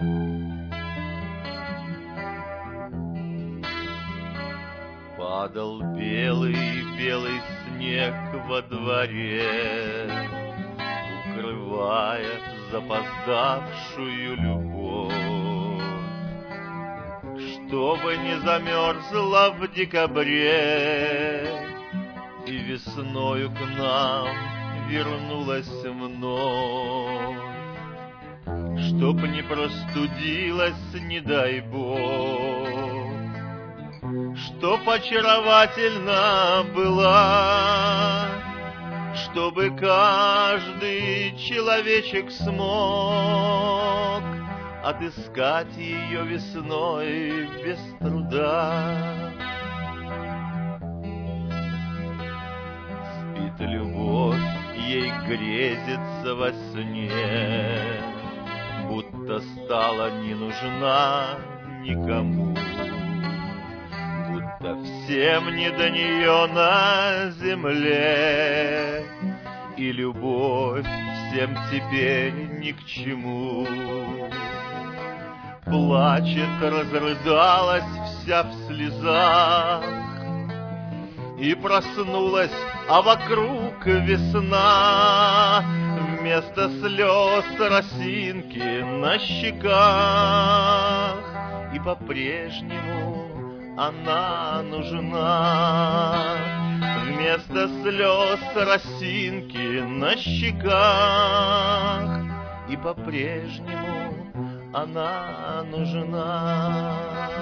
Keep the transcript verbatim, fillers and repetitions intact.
Падал белый-белый снег во дворе, укрывая запоздавшую любовь, чтобы не замерзла в декабре и весною к нам вернулась вновь, чтоб не простудилась, не дай бог, чтоб очаровательна была, чтобы каждый человечек смог отыскать ее весной без труда. Спит любовь, ей грезится во сне, будто стала не нужна никому, будто всем не до нее на земле, и любовь всем теперь ни к чему. Плачет, разрыдалась вся в слезах, и проснулась, а вокруг весна. Вместо слез росинки на щеках, и по-прежнему она нужна. Вместо слез росинки на щеках, и по-прежнему она нужна.